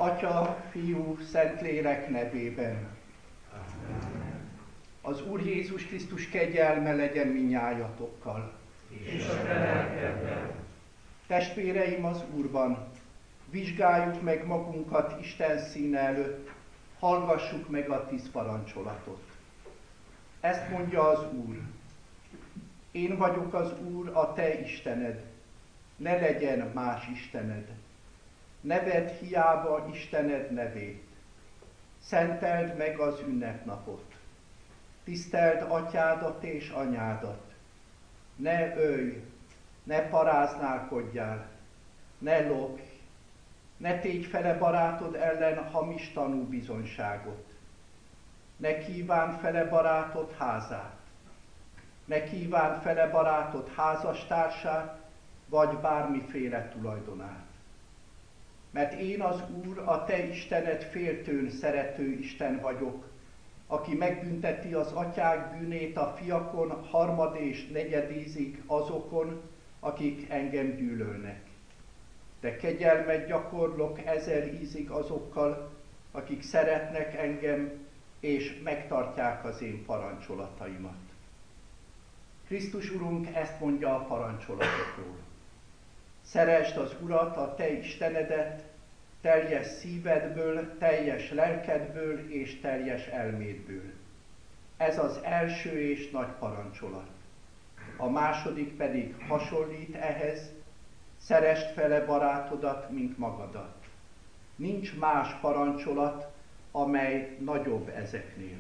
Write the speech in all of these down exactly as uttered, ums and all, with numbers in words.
Atya, Fiú, Szentlélek nevében. Amen. Az Úr Jézus Krisztus kegyelme legyen mindnyájatokkal. És a te lelkeddel. Testvéreim az Úrban, vizsgáljuk meg magunkat Isten színe előtt, hallgassuk meg a tíz parancsolatot. Ezt mondja az Úr: én vagyok az Úr, a te Istened, ne legyen más istened. Ne vedd hiába Istened nevét. Szenteld meg az ünnepnapot. Tiszteld atyádat és anyádat. Ne ölj, ne paráználkodjál, ne lopj, ne tégy fele barátod ellen hamis tanúbizonyságot. Ne kívánd fele barátod házát. Ne kívánd fele barátod házastársát, vagy bármiféle tulajdonát. Mert én az Úr, a te Istened féltőn szerető Isten vagyok, aki megbünteti az atyák bűnét a fiakon harmad és negyedízig azokon, akik engem gyűlölnek. De kegyelmet gyakorlok ezer ízig azokkal, akik szeretnek engem, és megtartják az én parancsolataimat. Krisztus Urunk ezt mondja a parancsolatokról. Szeresd az Urat, a te Istenedet, teljes szívedből, teljes lelkedből és teljes elmédből. Ez az első és nagy parancsolat. A második pedig hasonlít ehhez: szeresd fele barátodat, mint magadat. Nincs más parancsolat, amely nagyobb ezeknél.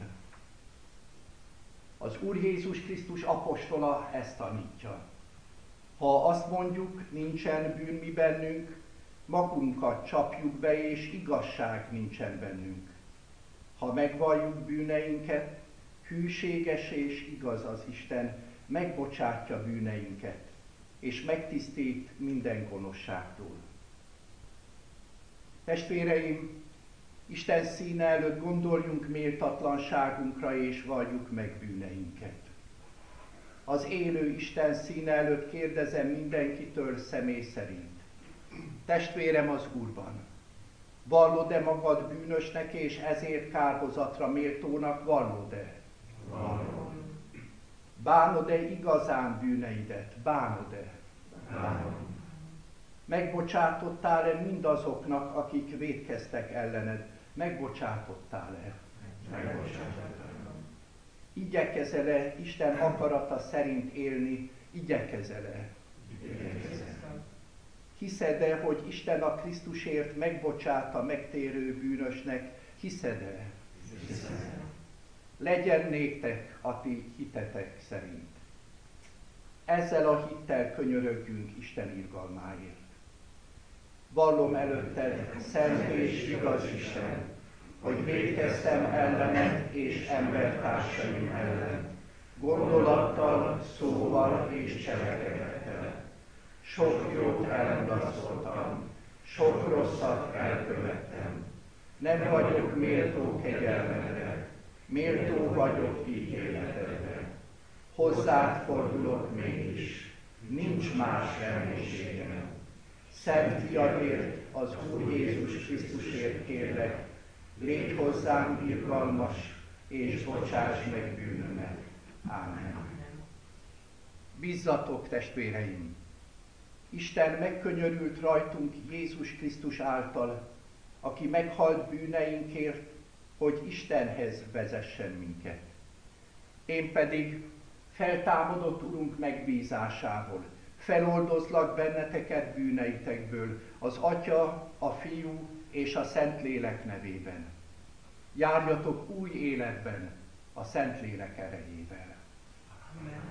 Az Úr Jézus Krisztus apostola ezt tanítja. Ha azt mondjuk, nincsen bűn mi bennünk, magunkat csapjuk be, és igazság nincsen bennünk. Ha megvalljuk bűneinket, hűséges és igaz az Isten, megbocsátja bűneinket, és megtisztít minden gonoszságtól. Testvéreim, Isten színe előtt gondoljunk méltatlanságunkra, és valljuk meg bűneinket. Az élő Isten színe előtt kérdezem mindenkitől személy szerint: testvérem az Úrban, vallod-e magad bűnösnek, és ezért kárhozatra méltónak vallod-e? Vallom. Bánod-e igazán bűneidet? Bánod-e? Bánom. Megbocsátottál-e mindazoknak, akik vétkeztek ellened? Megbocsátottál-e? Megbocsátottam. Igyekezel-e Isten akarata szerint élni? Igyekezel-e? Igyekezem. Hiszed-e, hogy Isten a Krisztusért megbocsát a megtérő bűnösnek? Hiszed-e? Hiszem. Legyen néktek a ti hitetek szerint. Ezzel a hittel könyörögjünk Isten irgalmáért. Vallom előtted, szent és igaz Isten, hogy vétkeztem ellened és embertársaim ellen, gondolattal, szóval és cselekedettel. Sok jót elmulasztottam, sok rosszat elkövettem. Nem vagyok méltó kegyelmedre, méltó vagyok ítéletedre. Hozzád fordulok mégis, nincs más reménységem. Szent fiadért, az Úr Jézus Krisztusért kérlek, légy hozzám irgalmas, és bocsáss meg bűnömet. Ámen. Bízzatok, testvéreim! Isten megkönyörült rajtunk Jézus Krisztus által, aki meghalt bűneinkért, hogy Istenhez vezessen minket. Én pedig feltámadott Urunk megbízásából feloldozlak benneteket bűneitekből az Atya, a Fiú és a Szentlélek nevében. Járjatok új életben a Szentlélek erejével. Amen.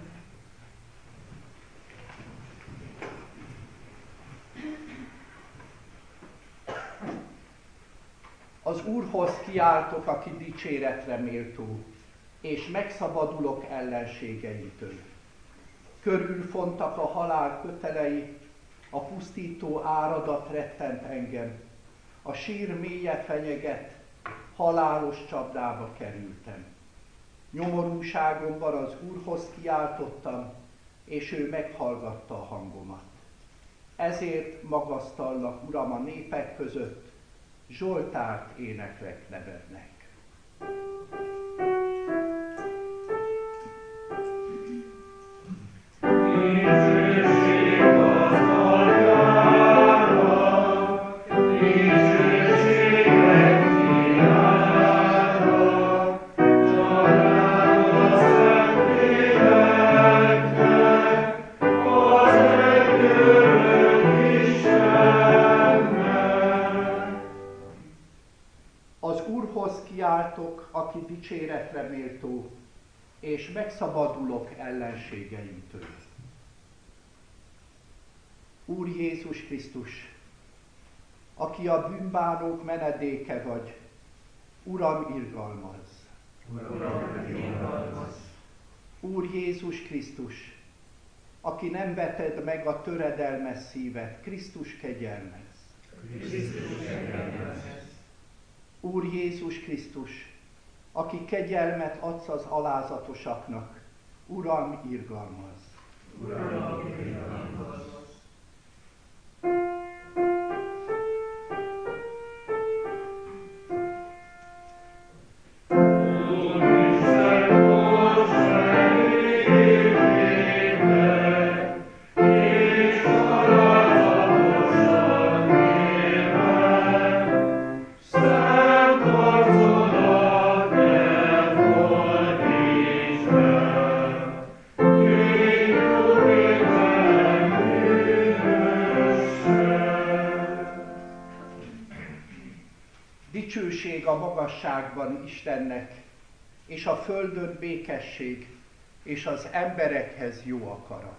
Az Úrhoz kiáltok, aki dicséretre méltó, és megszabadulok ellenségeitől. Körülfontak a halál kötelei, a pusztító áradat rettent engem, a sír mélye fenyeget, halálos csapdába kerültem. Nyomorúságomban az Úrhoz kiáltottam, és ő meghallgatta a hangomat. Ezért magasztallak, Uram, a népek között, Zsoltárt éneklek nevednek. Aki dicséretre méltó, és megszabadulok ellenségeimtől. Úr Jézus Krisztus, aki a bűnbánók menedéke vagy, Uram, irgalmazz! Uram, irgalmazz! Úr Jézus Krisztus, aki nem veted meg a töredelmes szívet, Krisztus, kegyelmezz! Krisztus, kegyelmezz! Úr Jézus Krisztus, aki kegyelmet adsz az alázatosaknak, Uram, irgalmazz! Uram, irgalmazz! Dicsőség a magasságban Istennek, és a földön békesség, és az emberekhez jó akarat.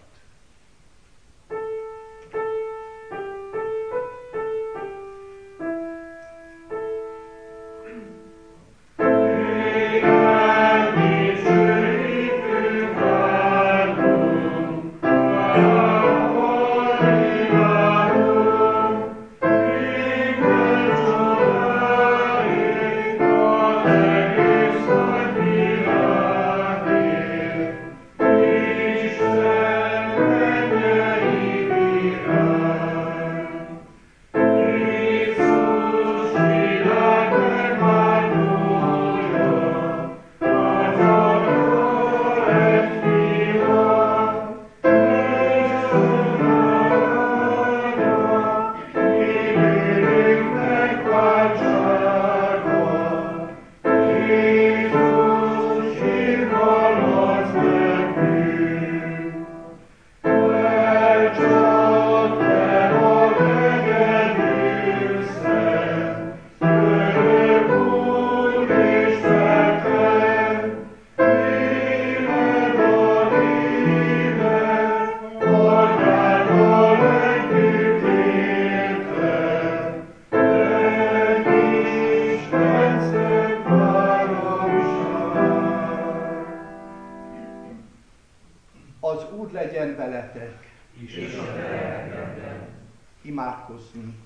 Imádkozzunk.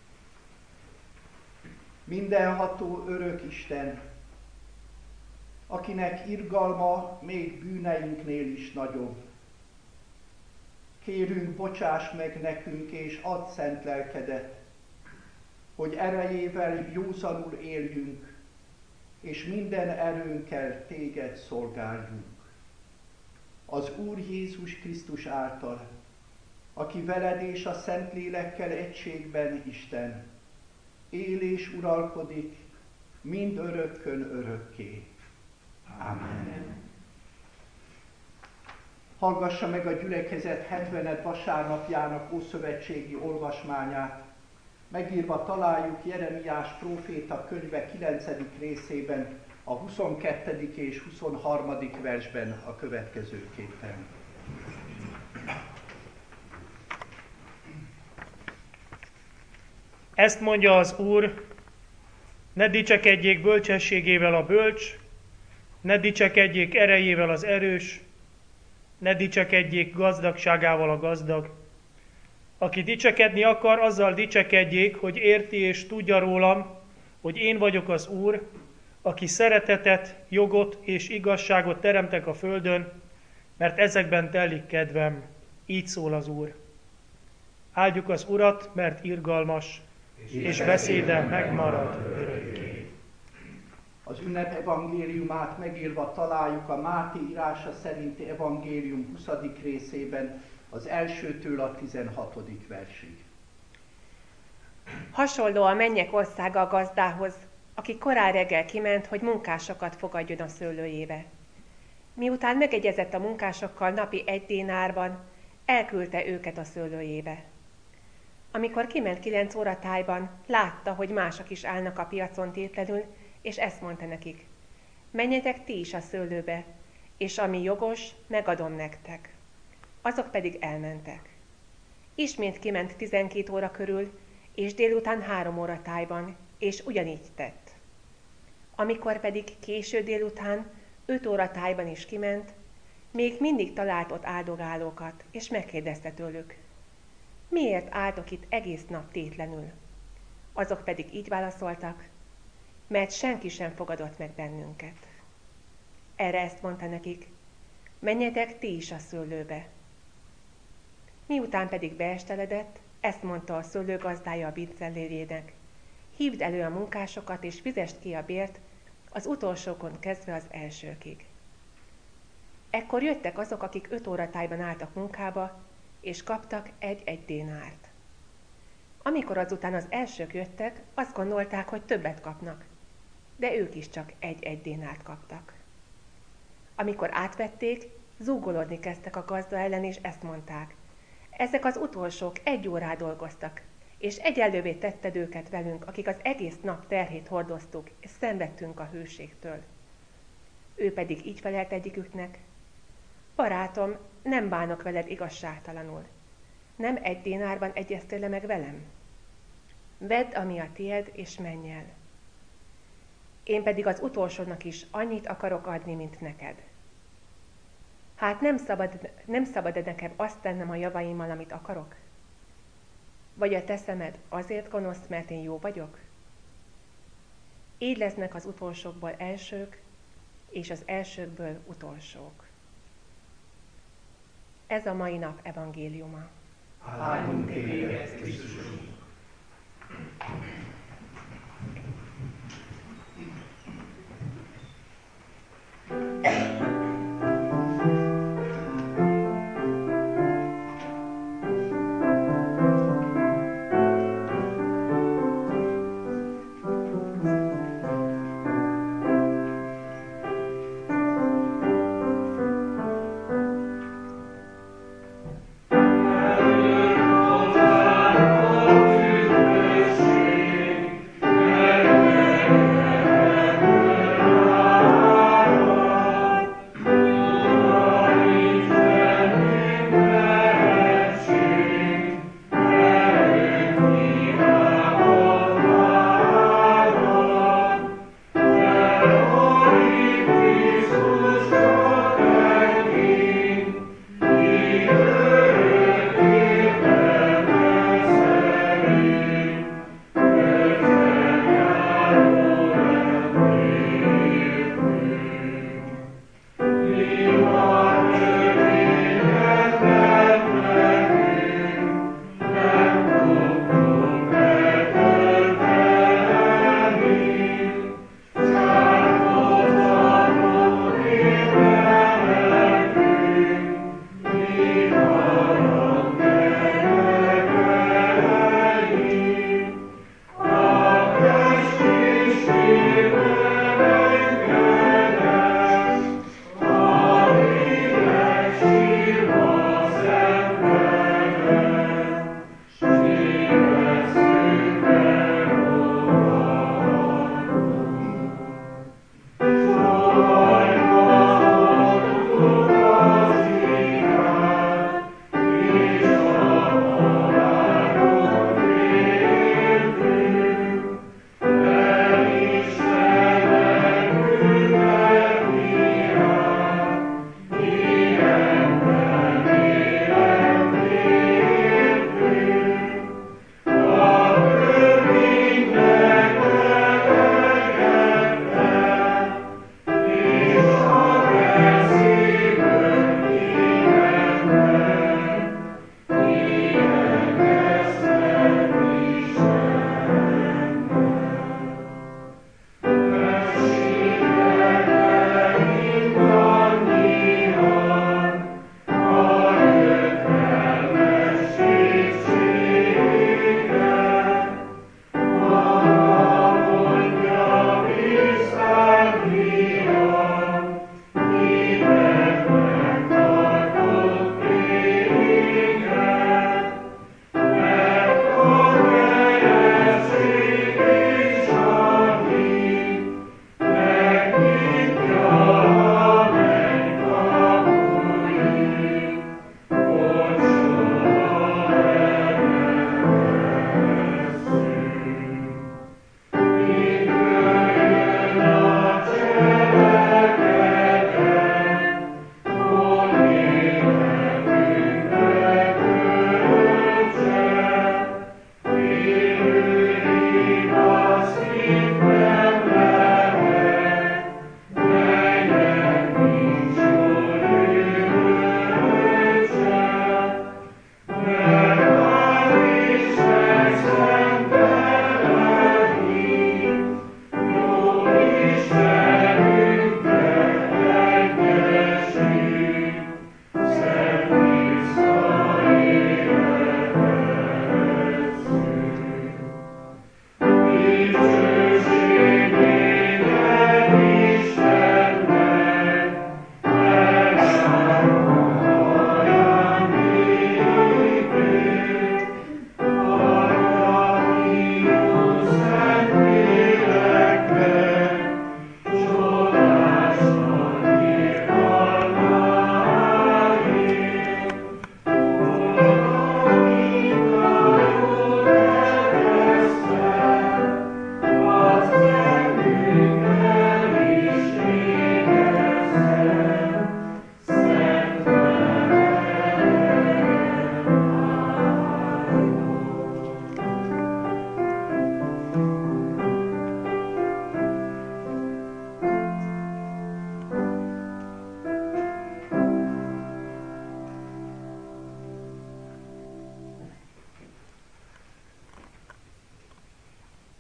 Mindenható örök Isten, akinek irgalma még bűneinknél is nagyobb. Kérünk, bocsáss meg nekünk, és add szent lelkedet, hogy erejével józanul éljünk, és minden erőnkkel téged szolgáljunk. Az Úr Jézus Krisztus által, aki veled és a Szentlélekkel egységben Isten, él és uralkodik mind örökkön örökké. Amen. Hallgassa meg a gyülekezet hetvenedik vasárnapjának ószövetségi olvasmányát. Megírva találjuk Jeremiás próféta könyve kilencedik részében, a huszonkettedik és huszonharmadik versben a következőképpen. Ezt mondja az Úr, ne dicsekedjék bölcsességével a bölcs, ne dicsekedjék erejével az erős, ne dicsekedjék gazdagságával a gazdag. Aki dicsekedni akar, azzal dicsekedjék, hogy érti és tudja rólam, hogy én vagyok az Úr, aki szeretetet, jogot és igazságot teremtek a földön, mert ezekben telik kedvem. Így szól az Úr. Áldjuk az Urat, mert irgalmas, és beszéde megmarad örökké. Az ünnep evangéliumát megírva találjuk a Máté írása szerinti evangélium huszadik részében, az elsőtől a tizenhatodik versig. Hasonló a mennyek országa a gazdához, aki korán reggel kiment, hogy munkásokat fogadjon a szőlőjébe. Miután megegyezett a munkásokkal napi egy dénárban, elküldte őket a szőlőjébe. Amikor kiment kilenc óra tájban, látta, hogy mások is állnak a piacon tétlenül, és ezt mondta nekik: menjetek ti is a szőlőbe, és ami jogos, megadom nektek. Azok pedig elmentek. Ismét kiment tizenkét óra körül, és délután három óra tájban, és ugyanígy tett. Amikor pedig késő délután, öt óra tájban is kiment, még mindig talált ott áldogálókat, és megkérdezte tőlük: miért álltok itt egész nap tétlenül? Azok pedig így válaszoltak: mert senki sem fogadott meg bennünket. Erre ezt mondta nekik: menjetek ti is a szőlőbe. Miután pedig beesteledett, ezt mondta a szőlőgazdája a bicellérjének: hívd elő a munkásokat, és fizest ki a bért, az utolsókon kezdve az elsőkig. Ekkor jöttek azok, akik öt óra tájban álltak munkába, és kaptak egy-egy dénárt. Amikor azután az elsők jöttek, azt gondolták, hogy többet kapnak, de ők is csak egy-egy dénárt kaptak. Amikor átvették, zúgolódni kezdtek a gazda ellen, és ezt mondták: ezek az utolsók egy órát dolgoztak, és egyenlővé tetted őket velünk, akik az egész nap terhét hordoztuk, és szenvedtünk a hőségtől. Ő pedig így felelt egyiküknek: barátom, nem bánok veled igazságtalanul. Nem egy dénárban egyeztél le meg velem? Vedd, ami a tied, és menj el. Én pedig az utolsónak is annyit akarok adni, mint neked. Hát nem szabad, nem szabad nekem azt tennem a javaimmal, amit akarok? Vagy a te szemed azért gonosz, mert én jó vagyok? Így lesznek az utolsókból elsők, és az elsőkből utolsók. Ez a mai nap evangéliuma. Áldunk téged, Krisztus! Előtt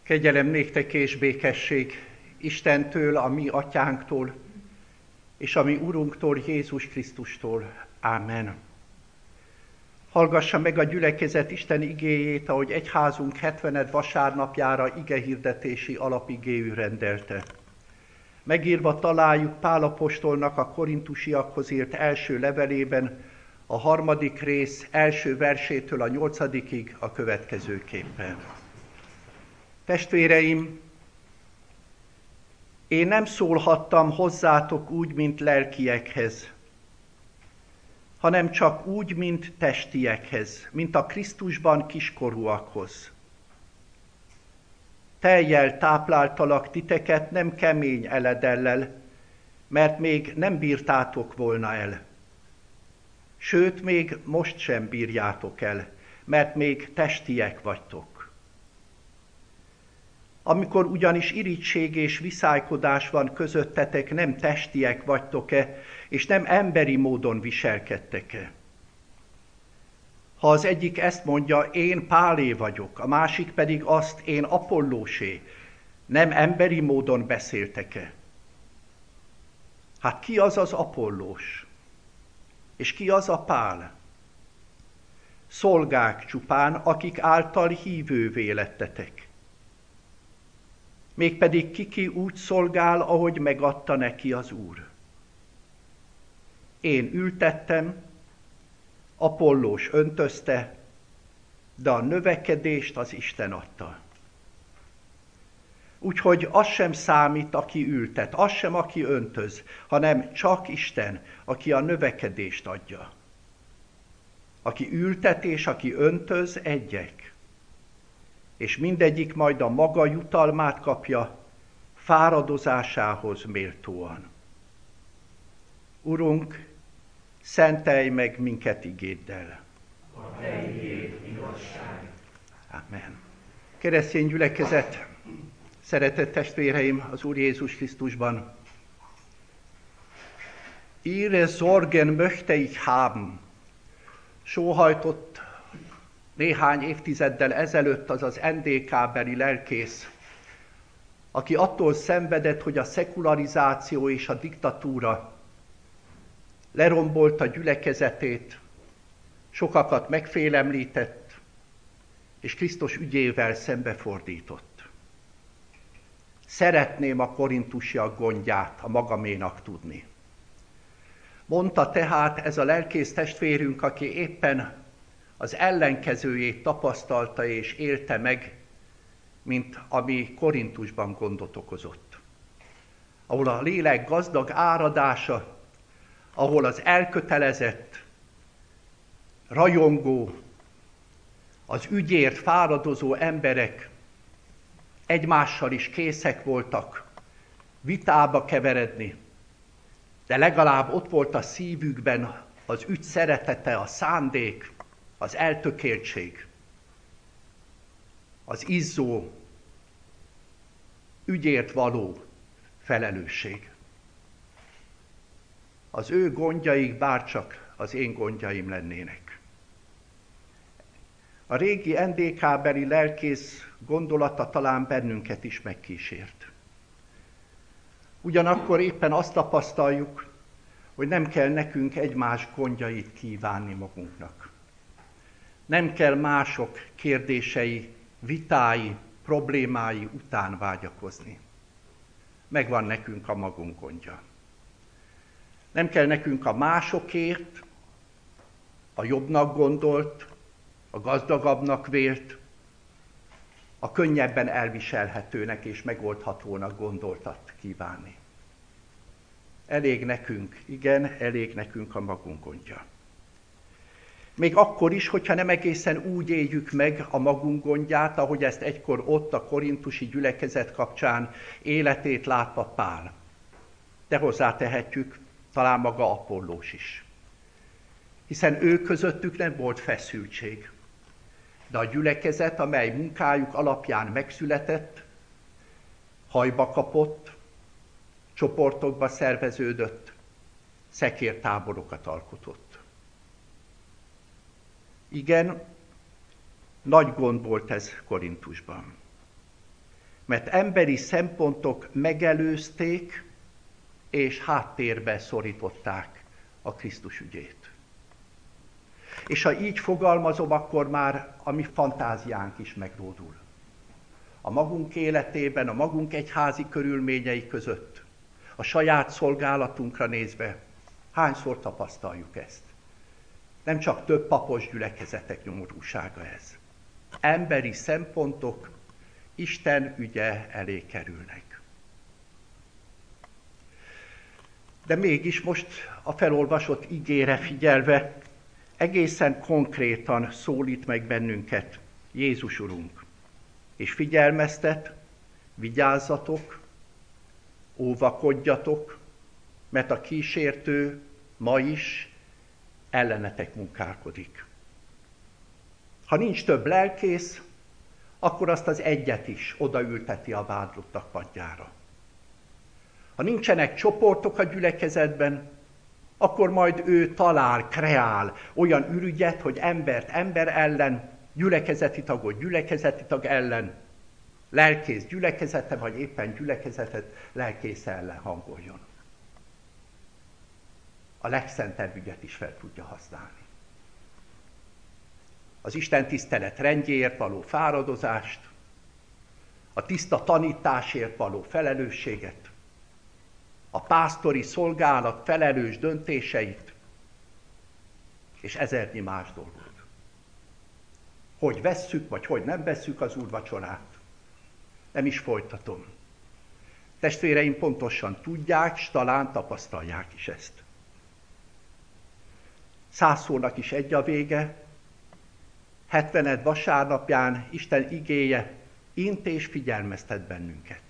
Kegyelem néktek és békesség Istentől, a mi atyánktól, és a mi Urunktól, Jézus Krisztustól. Ámen. Hallgassa meg a gyülekezet Isten igéjét, ahogy egyházunk hetvened vasárnapjára igehirdetési alapigéül rendelte. Megírva találjuk Pál apostolnak a korintusiakhoz írt első levelében, a harmadik rész első versétől a nyolcadikig a következőképpen. Testvéreim, én nem szólhattam hozzátok úgy, mint lelkiekhez, hanem csak úgy, mint testiekhez, mint a Krisztusban kiskorúakhoz. Tejjel tápláltalak titeket, nem kemény eledellel, mert még nem bírtátok volna el. Sőt, még most sem bírjátok el, mert még testiek vagytok. Amikor ugyanis irigység és viszálykodás van közöttetek, nem testiek vagytok-e, és nem emberi módon viselkedtek-e? Ha az egyik ezt mondja, én Pálé vagyok, a másik pedig azt, én Apollósé, nem emberi módon beszéltek-e? Hát ki az az Apollós? És ki az a Pál? Szolgák csupán, akik által hívővé lettetek. Mégpedig kiki úgy szolgál, ahogy megadta neki az Úr. Én ültettem, Apollós öntözte, de a növekedést az Isten adta. Úgyhogy az sem számít, aki ültet, az sem, aki öntöz, hanem csak Isten, aki a növekedést adja. Aki ültet és aki öntöz, egyek. És mindegyik majd a maga jutalmát kapja, fáradozásához méltóan. Urunk, szentelj meg minket igéddel. A te igéd igazság. Amen. Keresztény gyülekezet, szeretett testvéreim az Úr Jézus Krisztusban. Ihre Sorgen möchte ich haben. Sóhajtott néhány évtizeddel ezelőtt az az en dé ká-beli lelkész, aki attól szenvedett, hogy a szekularizáció és a diktatúra lerombolta gyülekezetét, sokakat megfélemlített, és Krisztus ügyével szembefordított. Szeretném a korintusiak gondját a magaménak tudni. Mondta tehát ez a lelkész testvérünk, aki éppen az ellenkezőjét tapasztalta és élte meg, mint ami Korintusban gondot okozott. Ahol a lélek gazdag áradása, ahol az elkötelezett, rajongó, az ügyért fáradozó emberek egymással is készek voltak vitába keveredni, de legalább ott volt a szívükben az ügy szeretete, a szándék, az eltökéltség, az izzó, ügyért való felelősség. Az ő gondjaik bárcsak az én gondjaim lennének. A régi en dé ká-beli lelkész gondolata talán bennünket is megkísért. Ugyanakkor éppen azt tapasztaljuk, hogy nem kell nekünk egymás gondjait kívánni magunknak. Nem kell mások kérdései, vitái, problémái után vágyakozni. Megvan nekünk a magunk gondja. Nem kell nekünk a másokért, a jobbnak gondolt, a gazdagabbnak vélt, a könnyebben elviselhetőnek és megoldhatónak gondoltat kívánni. Elég nekünk, igen, elég nekünk a magunk gondja. Még akkor is, hogyha nem egészen úgy éljük meg a magunk gondját, ahogy ezt egykor ott a korintusi gyülekezet kapcsán életét látva Pál. De hozzátehetjük talán maga Apollós is. Hiszen ő közöttük nem volt feszültség. De a gyülekezet, amely munkájuk alapján megszületett, hajba kapott, csoportokba szerveződött, szekértáborokat alkotott. Igen, nagy gond volt ez Korintusban. mert emberi szempontok megelőzték és háttérbe szorították a Krisztus ügyét. És ha így fogalmazom, akkor már a mi fantáziánk is megródul. A magunk életében, a magunk egyházi körülményei között, a saját szolgálatunkra nézve, hányszor tapasztaljuk ezt? Nem csak több papos gyülekezetek nyomorúsága ez. Emberi szempontok Isten ügye elé kerülnek. De mégis most a felolvasott igére figyelve egészen konkrétan szólít meg bennünket Jézus Urunk, és figyelmeztet, vigyázzatok, óvakodjatok, mert a kísértő ma is ellenetek munkálkodik. Ha nincs több lelkész, akkor azt az egyet is odaülteti a vádlottak padjára. Ha nincsenek csoportok a gyülekezetben, akkor majd ő talál, kreál olyan ürügyet, hogy embert ember ellen, gyülekezeti tagot gyülekezeti tag ellen, lelkész gyülekezete, vagy éppen gyülekezetet lelkész ellen hangoljon. A legszentebb ügyet is fel tudja használni. Az Isten tisztelet rendjéért való fáradozást, a tiszta tanításért való felelősséget, a pásztori szolgálat felelős döntéseit, és ezernyi más dolgot. Hogy vesszük, vagy hogy nem vesszük az úrvacsorát, nem is folytatom. Testvéreim pontosan tudják, s talán tapasztalják is ezt. Százszónak is egy a vége, hetvened vasárnapján Isten igéje int és figyelmeztet bennünket.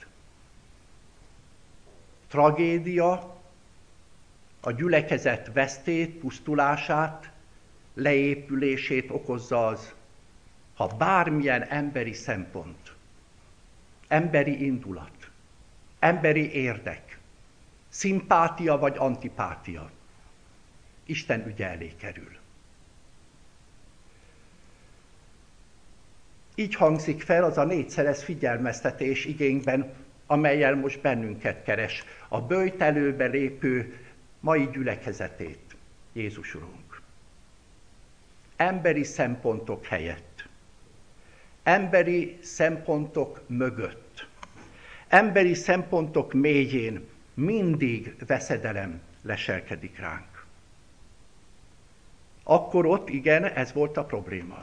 Tragédia, a gyülekezet vesztét, pusztulását, leépülését okozza az, ha bármilyen emberi szempont, emberi indulat, emberi érdek, szimpátia vagy antipátia Isten ügye elé kerül. Így hangzik fel az a négyszeres figyelmeztetés igényben, amellyel most bennünket keres, a böjtelőbe lépő mai gyülekezetét, Jézus Urunk. Emberi szempontok helyett, emberi szempontok mögött, emberi szempontok mélyén mindig veszedelem leselkedik ránk. Akkor ott, igen, ez volt a probléma.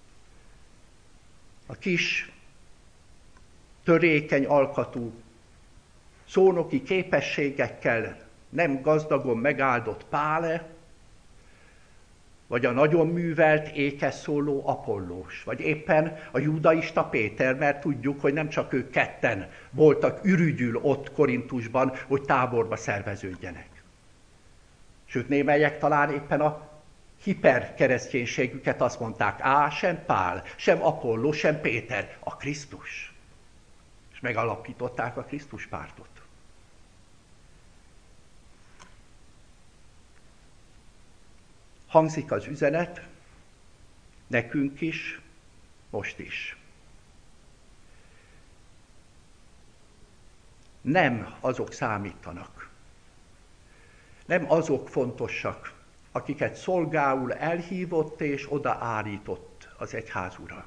A kis, törékeny alkatú, szónoki képességekkel nem gazdagon megáldott Pále, vagy a nagyon művelt, ékes szóló Apollós, vagy éppen a judaista Péter, mert tudjuk, hogy nem csak ők ketten voltak ürügyül ott Korintusban, hogy táborba szerveződjenek. Sőt, némelyek talán éppen a hiperkereszténységüket azt mondták, á, sem Pál, sem Apolló, sem Péter, a Krisztus. És megalapították a Krisztus pártot. Hangzik az üzenet, nekünk is, most is. Nem azok számítanak. Nem azok fontosak, akiket szolgául elhívott és odaállított az egyház ura,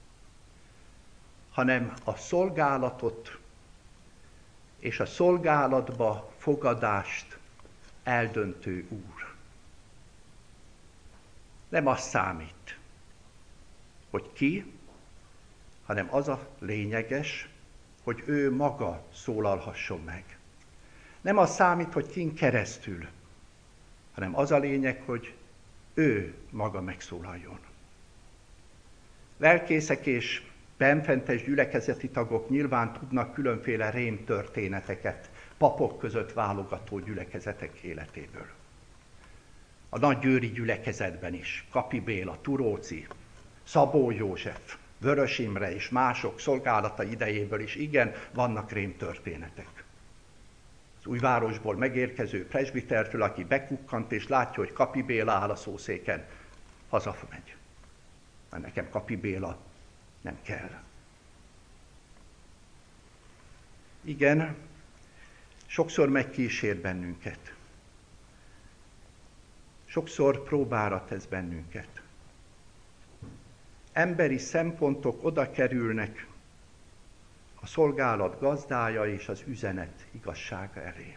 hanem a szolgálatot és a szolgálatba fogadást eldöntő úr. Nem az számít, hogy ki, hanem az a lényeges, hogy ő maga szólalhasson meg. Nem az számít, hogy kin keresztül, hanem az a lényeg, hogy ő maga megszólaljon. Lelkészek és benfentes gyülekezeti tagok nyilván tudnak különféle rémtörténeteket papok között válogató gyülekezetek életéből. A nagygyőri gyülekezetben is Kapi Béla, Turóci, Szabó József, Vörös Imre és mások szolgálata idejéből is igen, vannak rémtörténetek. Az Újvárosból megérkező presbitertől, aki bekukkant és látja, hogy Kapi Béla áll a szószéken, hazamegy. Mert nekem Kapi Béla nem kell. Igen, sokszor megkísér bennünket. Sokszor próbára tesz bennünket. Emberi szempontok oda kerülnek a szolgálat gazdája és az üzenet igazsága elé.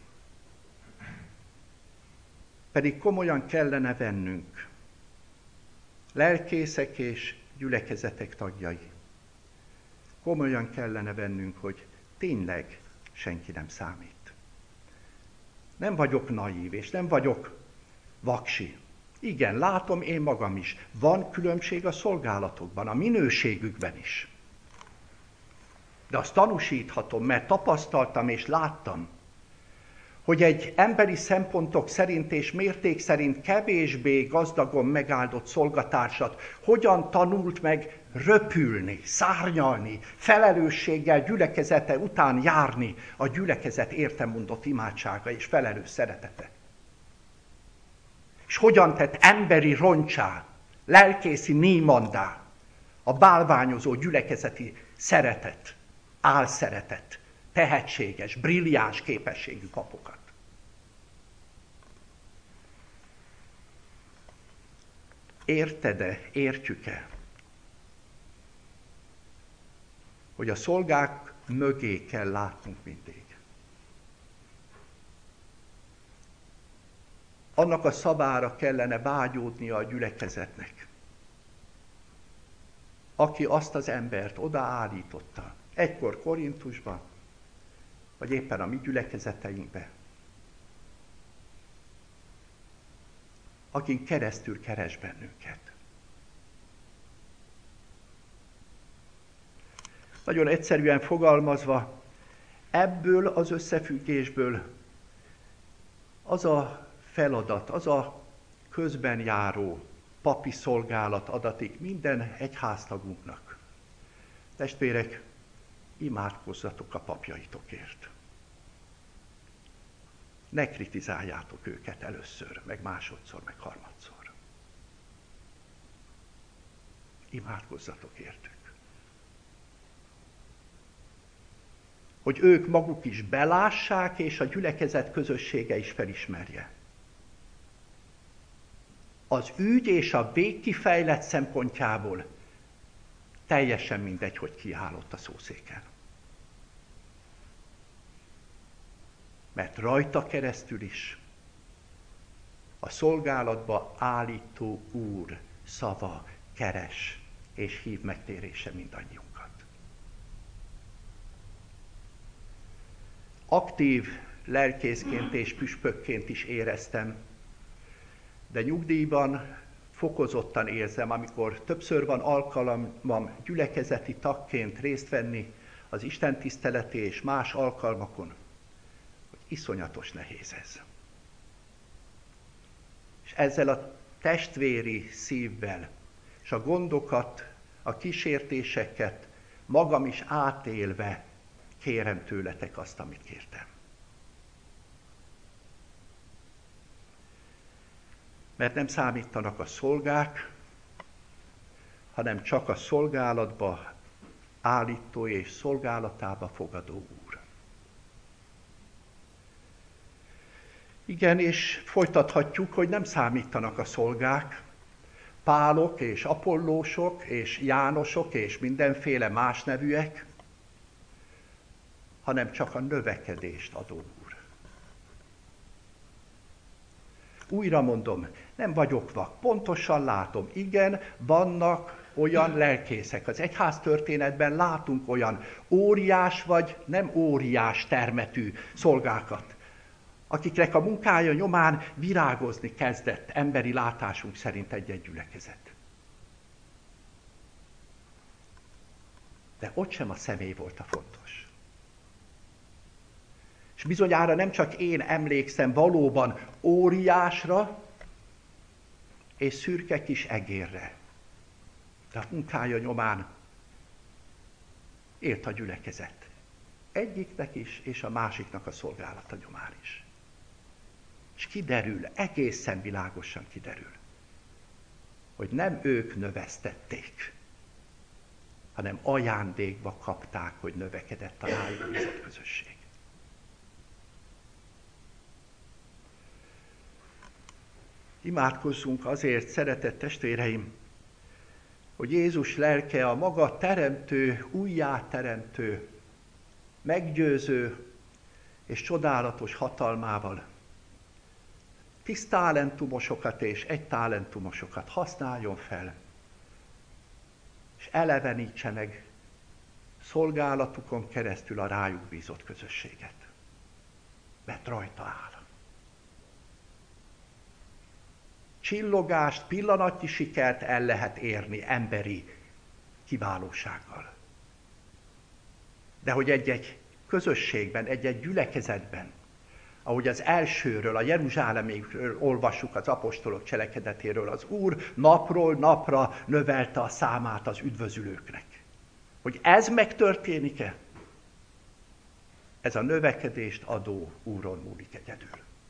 Pedig komolyan kellene vennünk, lelkészek és gyülekezetek tagjai. Komolyan kellene vennünk, hogy tényleg senki nem számít. Nem vagyok naív, és nem vagyok vaksi. Igen, látom én magam is. Van különbség a szolgálatokban, a minőségükben is. De azt tanúsíthatom, mert tapasztaltam és láttam, hogy egy emberi szempontok szerint és mérték szerint kevésbé gazdagon megáldott szolgatársat hogyan tanult meg röpülni, szárnyalni, felelősséggel gyülekezete után járni a gyülekezet értemondott imádsága és felelős szeretete. És hogyan tett emberi roncsá, lelkészi nímandá a bálványozó gyülekezeti szeretet, álszeretet, tehetséges, brilliáns képességű papokat. Érted-e, értjük-e, hogy a szolgák mögé kell látnunk mindig? Annak a szavára kellene vágyódnia a gyülekezetnek, aki azt az embert odaállította, egykor Korintusban, vagy éppen a mi gyülekezeteinkbe, akin keresztül keres bennünket. Nagyon egyszerűen fogalmazva, ebből az összefüggésből az a feladat, az a közben járó papi szolgálat adatik minden egyháztagunknak. Testvérek, imádkozzatok a papjaitokért. Ne kritizáljátok őket először, meg másodszor, meg harmadszor. Imádkozzatok értük. Hogy ők maguk is belássák, és a gyülekezet közössége is felismerje. Az ügy és a végkifejlet szempontjából teljesen mindegy, hogy ki állott a szószéken. Mert rajta keresztül is a szolgálatba állító Úr szava keres és hív megtérése mindannyiunkat. Aktív lelkészként és püspökként is éreztem, de nyugdíjban fokozottan érzem, amikor többször van alkalmam gyülekezeti tagként részt venni az istentiszteleti és más alkalmakon, hogy iszonyatos nehéz ez. És ezzel a testvéri szívvel, és a gondokat, a kísértéseket magam is átélve kérem tőletek azt, amit kértem. Mert nem számítanak a szolgák, hanem csak a szolgálatba állító és szolgálatába fogadó Úr. Igen, és folytathatjuk, hogy nem számítanak a szolgák, Pálok és Apollósok és Jánosok és mindenféle más nevűek, hanem csak a növekedést adó Úr. Újra mondom, nem vagyok vak, pontosan látom, igen, vannak olyan lelkészek. Az egyház történetben látunk olyan óriás vagy nem óriás termetű szolgákat, akiknek a munkája nyomán virágozni kezdett emberi látásunk szerint egy-egy gyülekezet. De ott sem a személy volt a fontos. És bizonyára nem csak én emlékszem valóban óriásra és szürke kis egérre, de a munkája nyomán élt a gyülekezet. Egyiknek is, és a másiknak a szolgálata nyomán is. És kiderül, egészen világosan kiderül, hogy nem ők növesztették, hanem ajándékba kapták, hogy növekedett a rájuk bízott közösség. Imádkozzunk azért, szeretett testvéreim, hogy Jézus lelke a maga teremtő, újjáteremtő, meggyőző és csodálatos hatalmával tíz talentumosokat és egy talentumosokat használjon fel, és elevenítse meg szolgálatukon keresztül a rájuk bízott közösséget, mert rajta áll. Csillogást, pillanatnyi sikert el lehet érni emberi kiválósággal. De hogy egy-egy közösségben, egy-egy gyülekezetben, ahogy az elsőről, a Jeruzsálemről olvassuk az apostolok cselekedetéről, az Úr napról napra növelte a számát az üdvözülőknek. Hogy ez megtörténik-e? Ez a növekedést adó Úron múlik egyedül.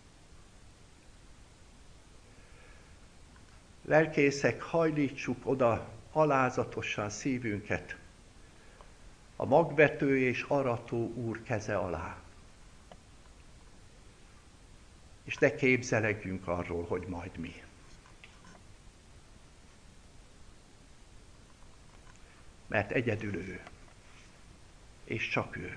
Lelkészek, hajlítsuk oda alázatosan szívünket a magvető és arató Úr keze alá. És ne képzelegjünk arról, hogy majd mi. Mert egyedül ő, és csak ő.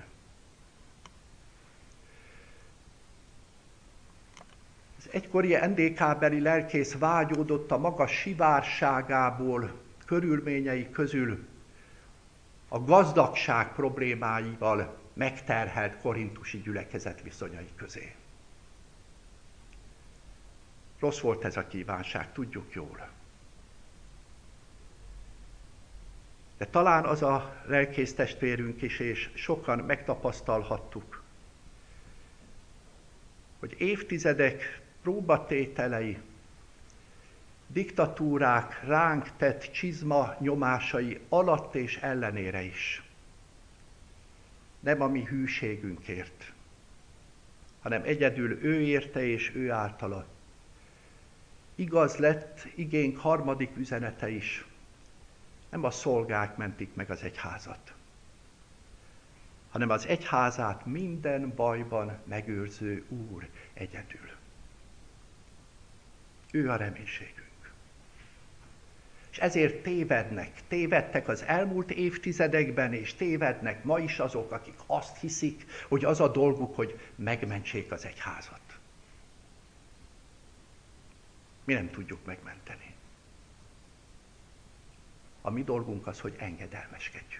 Az egykori en dé ká-beli lelkész vágyódott a maga sivárságából, körülményei közül a gazdagság problémáival megterhelt korintusi gyülekezet viszonyai közé. Rossz volt ez a kívánság, tudjuk jól. De talán az a lelkész testvérünk is, és sokan megtapasztalhattuk, hogy évtizedek próbatételei, diktatúrák ránk tett csizma nyomásai alatt és ellenére is nem a mi hűségünkért, hanem egyedül ő érte és ő általa. Igaz lett igénk harmadik üzenete is, nem a szolgák mentik meg az egyházat, hanem az egyházát minden bajban megőrző Úr egyedül. Ő a reménységünk. És ezért tévednek, tévedtek az elmúlt évtizedekben, és tévednek ma is azok, akik azt hiszik, hogy az a dolguk, hogy megmentsék az egyházat. Mi nem tudjuk megmenteni. A mi dolgunk az, hogy engedelmeskedjünk.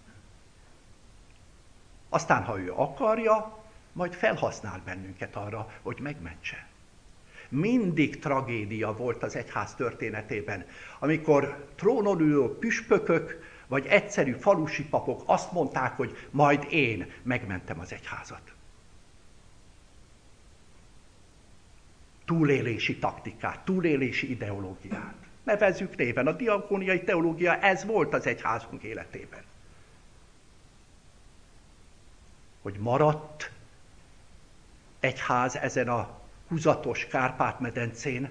Aztán, ha ő akarja, majd felhasznál bennünket arra, hogy megmentse. Mindig tragédia volt az egyház történetében, amikor trónon ülő püspökök, vagy egyszerű falusi papok azt mondták, hogy majd én megmentem az egyházat. Túlélési taktikát, túlélési ideológiát. Nevezzük néven, a diakóniai teológia ez volt az egyházunk életében. Hogy maradt egyház ezen a húzatos Kárpát-medencén,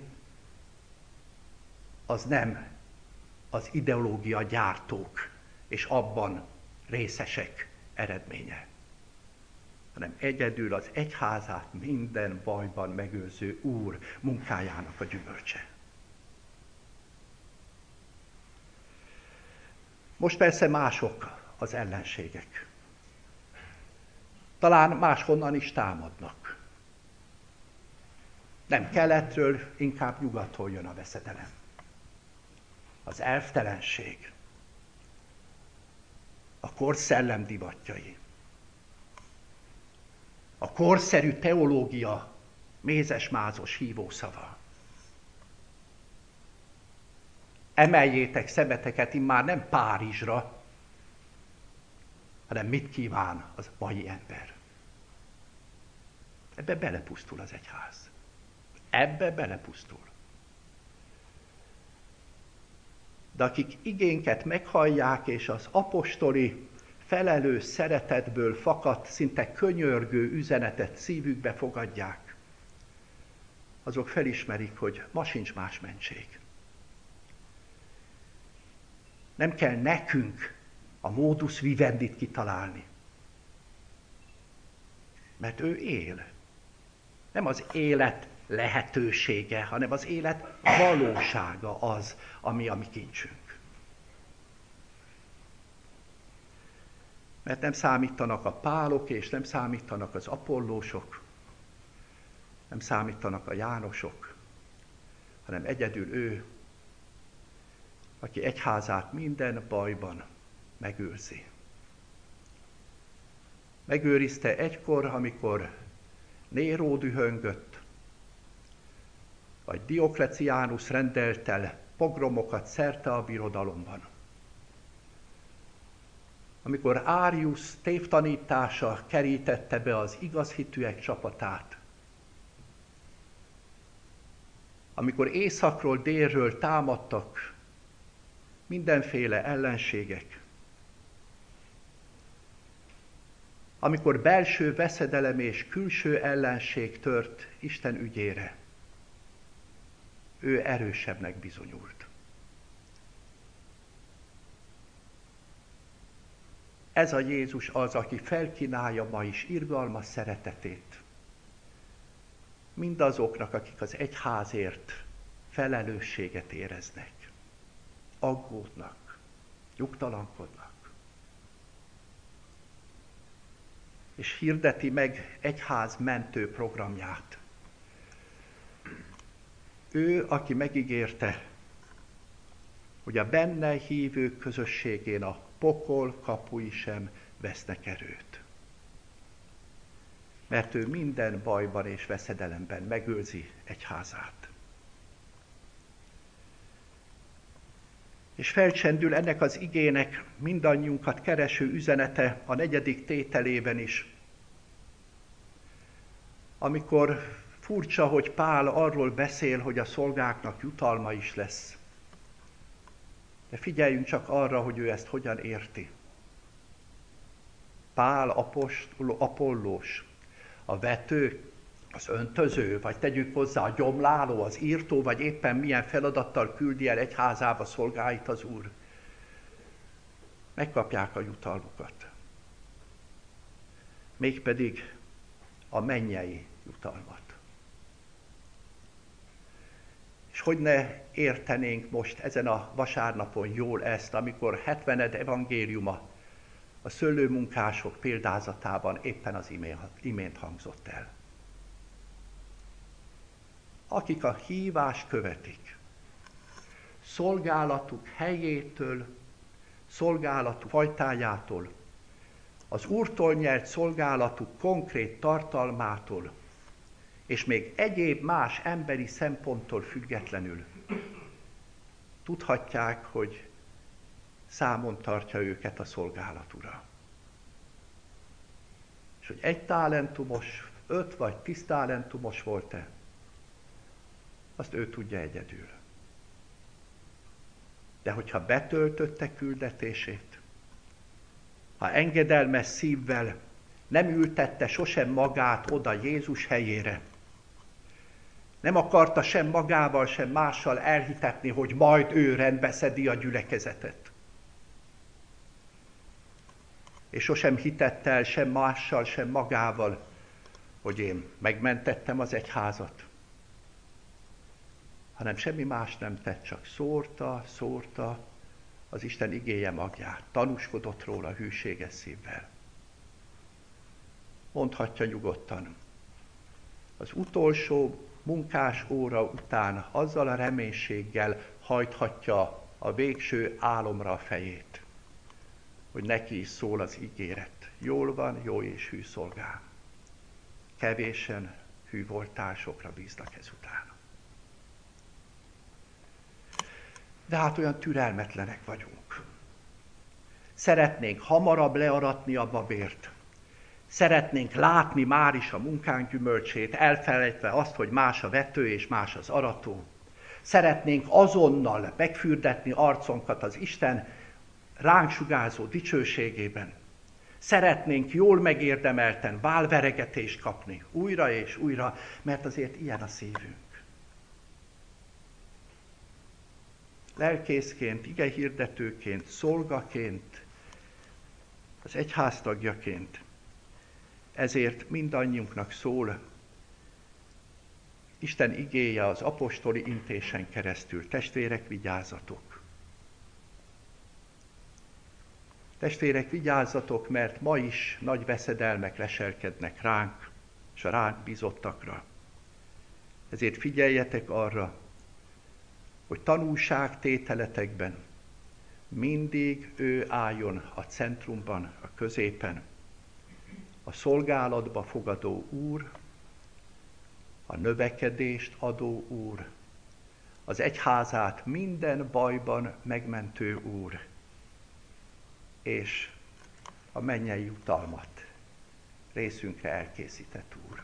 az nem az ideológia gyártók és abban részesek eredménye, hanem egyedül az egyházát minden bajban megőrző Úr munkájának a gyümölcse. Most persze mások az ellenségek. Talán máshonnan is támadnak. Nem keletről, inkább nyugatról jön a veszedelem. Az elvtelenség, a korszellem divatjai, a korszerű teológia mézes-mázos hívószava. Emeljétek szemeteket immár nem Párizsra, hanem mit kíván az mai ember. Ebbe belepusztul az egyház. Ebbe belepusztul. De akik igénket meghallják, és az apostoli felelő szeretetből fakadt, szinte könyörgő üzenetet szívükbe fogadják, azok felismerik, hogy ma sincs más mentség. Nem kell nekünk a modus vivendit kitalálni, mert ő él. Nem az élet lehetősége, hanem az élet valósága az, ami a mi kincsünk. Mert nem számítanak a Pálok, és nem számítanak az Apollósok, nem számítanak a Jánosok, hanem egyedül ő, aki egyházát minden bajban megőrzi. Megőrizte egykor, amikor Néró dühöngött, vagy Diokleciánus rendelt el pogromokat szerte a birodalomban. Amikor Árius tévtanítása kerítette be az igazhitűek csapatát, amikor északról, délről támadtak mindenféle ellenségek, amikor belső veszedelem és külső ellenség tört Isten ügyére, ő erősebbnek bizonyult. Ez a Jézus az, aki felkínálja ma is irgalmas szeretetét mindazoknak, akik az egyházért felelősséget éreznek, aggódnak, nyugtalankodnak. És hirdeti meg egyház mentő programját. Ő, aki megígérte, hogy a benne hívők közösségén a pokol kapui sem vesznek erőt. Mert ő minden bajban és veszedelemben megőrzi egyházát. És felcsendül ennek az igének mindannyiunkat kereső üzenete a negyedik tételében is, amikor furcsa, hogy Pál arról beszél, hogy a szolgáknak jutalma is lesz. De figyeljünk csak arra, hogy ő ezt hogyan érti. Pál apostol, Apollós, a vető, az öntöző, vagy tegyük hozzá a gyomláló, az írtó, vagy éppen milyen feladattal küldi el egyházába szolgáit az Úr. Megkapják a jutalmukat. Mégpedig a mennyei jutalmat. És hogy ne értenénk most ezen a vasárnapon jól ezt, amikor hetvened evangéliuma a szőlőmunkások példázatában éppen az imént hangzott el. Akik a hívást követik, szolgálatuk helyétől, szolgálatuk fajtájától, az Úrtól nyert szolgálatuk konkrét tartalmától, és még egyéb más emberi szemponttól függetlenül tudhatják, hogy számon tartja őket a szolgálat ura. És hogy egy talentumos, öt vagy tíz talentumos volt-e, azt ő tudja egyedül. De hogyha betöltötte küldetését, ha engedelmes szívvel nem ültette sosem magát oda Jézus helyére, nem akarta sem magával, sem mással elhitetni, hogy majd ő rendbe szedi a gyülekezetet. És sosem hitett el sem mással, sem magával, hogy én megmentettem az egyházat. Hanem semmi más nem tett, csak szórta, szórta az Isten igéje magját, tanúskodott róla hűséges szívvel. Mondhatja nyugodtan, az utolsó munkás óra után azzal a reménységgel hajthatja a végső álomra a fejét, hogy neki is szól az ígéret. Jól van, jó és hű szolgám. Kevésen hű voltál, sokra bízlak ezután. De hát olyan türelmetlenek vagyunk. Szeretnénk hamarabb learatni a babért. Szeretnénk látni már is a munkánk gyümölcsét, elfelejtve azt, hogy más a vető és más az arató. Szeretnénk azonnal megfürdetni arcunkat az Isten ránk sugárzó dicsőségében. Szeretnénk jól megérdemelten válveregetést kapni újra és újra, mert azért ilyen a szívünk. Lelkészként, igehirdetőként, szolgaként, az egyháztagjaként. Ezért mindannyiunknak szól Isten igéje az apostoli intésen keresztül. Testvérek, vigyázzatok! Testvérek, vigyázzatok, mert ma is nagy veszedelmek leselkednek ránk, és a ránk bízottakra. Ezért figyeljetek arra, hogy tanúságtételetekben mindig ő álljon a centrumban, a középen, a szolgálatba fogadó Úr, a növekedést adó Úr, az egyházát minden bajban megmentő Úr, és a mennyei jutalmat részünkre elkészített Úr.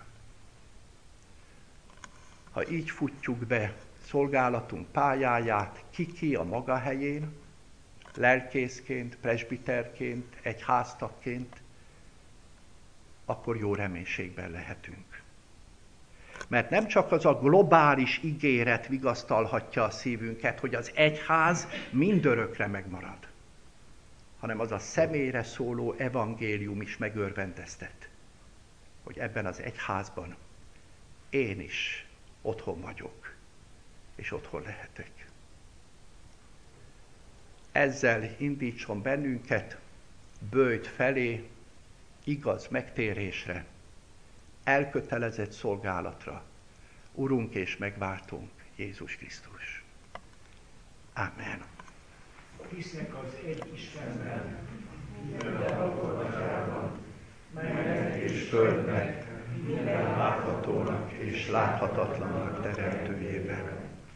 Ha így futjuk be szolgálatunk pályáját, ki-ki a maga helyén, lelkészként, presbiterként, egyháztagként, akkor jó reménységben lehetünk. Mert nem csak az a globális ígéret vigasztalhatja a szívünket, hogy az egyház mindörökre megmarad, hanem az a személyre szóló evangélium is megörvendeztet, hogy ebben az egyházban én is otthon vagyok, és otthon lehetek. Ezzel indítson bennünket böjt felé, igaz megtérésre, elkötelezett szolgálatra, Urunk és megváltónk Jézus Krisztus. Amen. Hiszek az egy Istenben, minden alkotójában, mennek És földnek, minden láthatónak és láthatatlannak teremtőjében.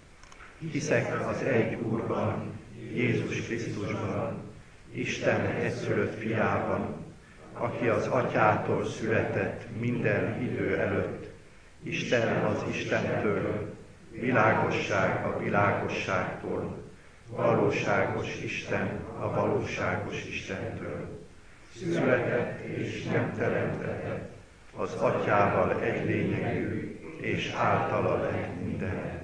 Hiszek az egy Úrban, Jézus Krisztusban, Isten egyszülött fiában, aki az Atyától született minden idő előtt, Isten az Istentől, világosság a világosságtól, valóságos Isten a valóságos Istentől. Született és nem teremtett, az Atyával egy lényegű, és általa lett minden.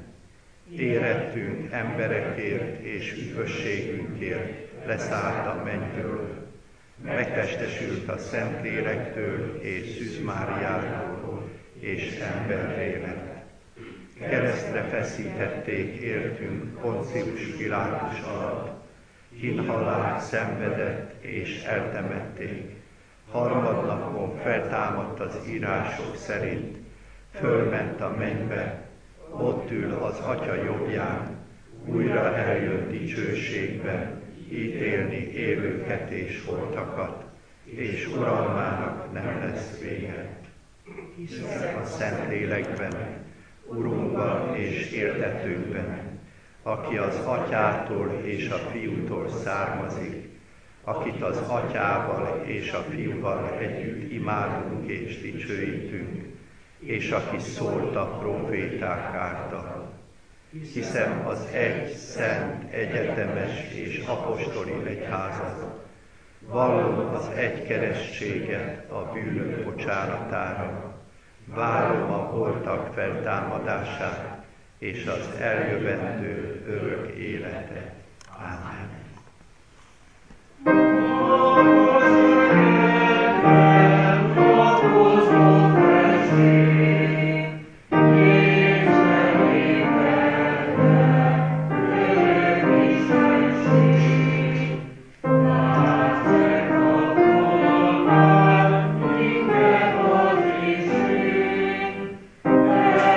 Érettünk emberekért és üdvösségünkért leszállt a mennyből, megtestesült a Szentlélektől és Szűz Máriától, és emberré lett. Keresztre feszítették értünk Poncius Pilátus alatt, hinhalált szenvedett és eltemették. Harmadnapon feltámadt az írások szerint, fölment a mennybe, ott ül az Atya jobbján, újra eljön dicsőségben, ítélni élőket és holtakat, és uralmának nem lesz vége. Hiszek a Szentlélekben, Urunkban és éltetőnkben, aki az Atyától és a Fiútól származik, akit az Atyával és a Fiúval együtt imádunk és dicsőítünk, és aki szólt a proféták által. Hiszem az egy, szent, egyetemes és apostoli egyházat, vallom az egy keresztséget a bűnök bocsánatára, várom a holtak feltámadását és az eljövendő örök életet. Amen.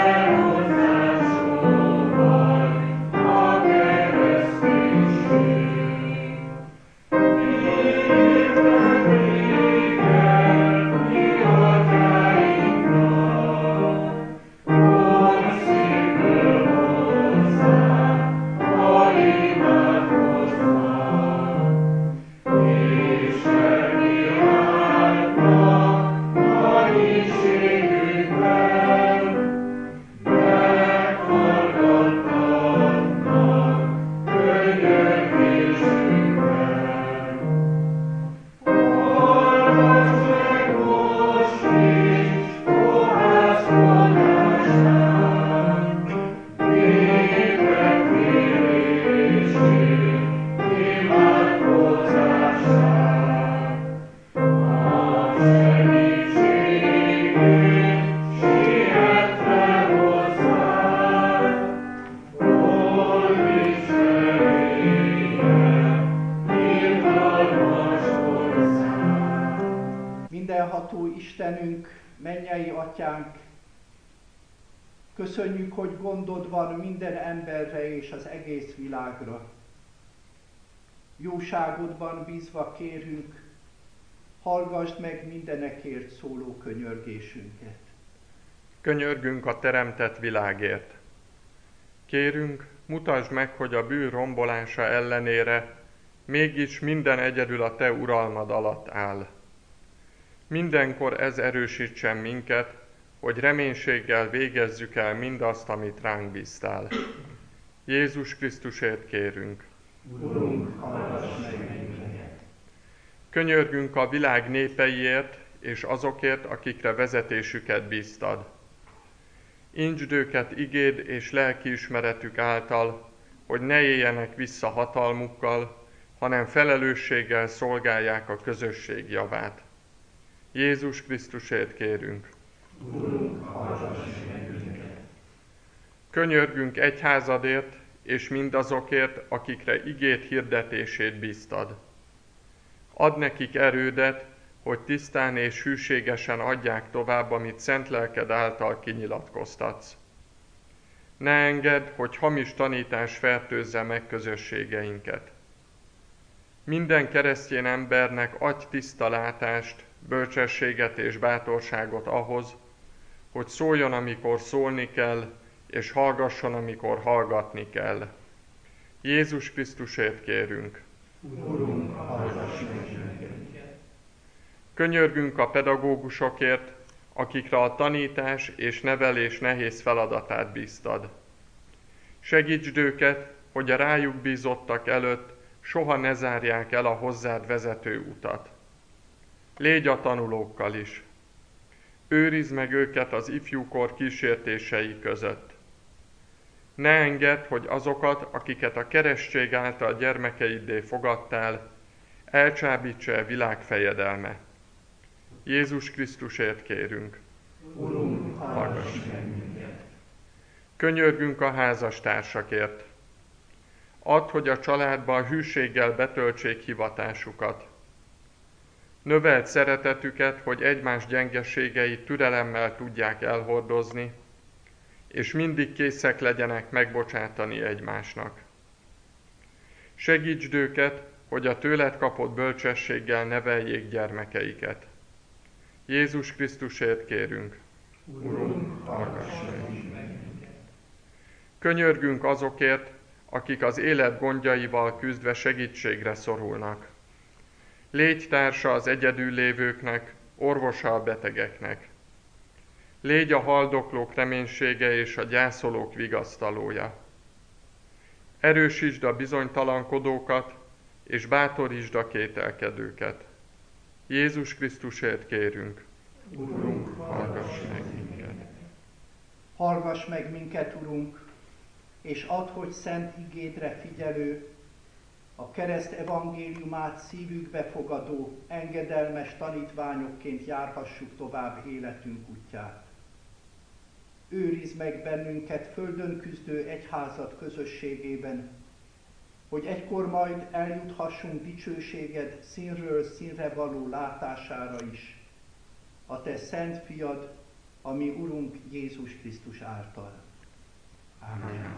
Thank you. Mindenható Istenünk, mennyei Atyánk, köszönjük, hogy gondod van minden emberre és az egész világra. Jóságodban bízva kérünk, hallgasd meg mindenekért szóló könyörgésünket. Könyörgünk a teremtett világért. Kérünk, mutasd meg, hogy a bűn rombolása ellenére mégis minden egyedül a te uralmad alatt áll. Mindenkor ez erősítsen minket, hogy reménységgel végezzük el mindazt, amit ránk bíztál. Jézus Krisztusért kérünk. Urunk, hallgass meg minket! Könyörgünk a világ népeiért és azokért, akikre vezetésüket bíztad. Intsd őket igéd és lelkiismeretük által, hogy ne éljenek vissza hatalmukkal, hanem felelősséggel szolgálják a közösség javát. Jézus Krisztusért kérünk. Urunk, hallgass meg minket! Könyörgünk egyházadért és mindazokért, akikre igét hirdetését bíztad. Add nekik erődet, hogy tisztán és hűségesen adják tovább, amit szent lelked által kinyilatkoztatsz. Ne engedd, hogy hamis tanítás fertőzze meg közösségeinket. Minden keresztény embernek adj tiszta látást, bölcsességet és bátorságot ahhoz, hogy szóljon, amikor szólni kell, és hallgasson, amikor hallgatni kell. Jézus Krisztusért kérünk. Urunk, hallgass meg minket! Könyörgünk a pedagógusokért, akikre a tanítás és nevelés nehéz feladatát bíztad. Segítsd őket, hogy a rájuk bízottak előtt soha ne zárják el a hozzád vezető utat. Légy a tanulókkal is. Őrizd meg őket az ifjúkor kísértései között. Ne engedd, hogy azokat, akiket a keresztség által gyermekeiddé fogadtál, elcsábítsa a világ fejedelme. Jézus Krisztusért kérünk. Urunk, hallgass meg minket! Könyörgünk a házastársakért. Add, hogy a családban hűséggel betöltsék hivatásukat. Növeld szeretetüket, hogy egymás gyengeségeit türelemmel tudják elhordozni, és mindig készek legyenek megbocsátani egymásnak. Segítsd őket, hogy a tőled kapott bölcsességgel neveljék gyermekeiket. Jézus Krisztusért kérünk. Urunk, hallgass meg minket! Könyörgünk azokért, akik az élet gondjaival küzdve segítségre szorulnak. Légy társa az egyedül lévőknek, orvosa a betegeknek. Légy a haldoklók reménysége és a gyászolók vigasztalója. Erősítsd a bizonytalankodókat, és bátorítsd a kételkedőket. Jézus Krisztusért kérünk. Urunk, Hallgass meg minket! Hallgass meg minket, Urunk, és add, hogy szent igédre figyelő, a kereszt evangéliumát szívükbe fogadó, engedelmes tanítványokként járhassuk tovább életünk útját. Őrizd meg bennünket földön küzdő egyházad közösségében, hogy egykor majd eljuthassunk dicsőséged színről színre való látására is, a te szent fiad, a mi Urunk Jézus Krisztus által. Amen.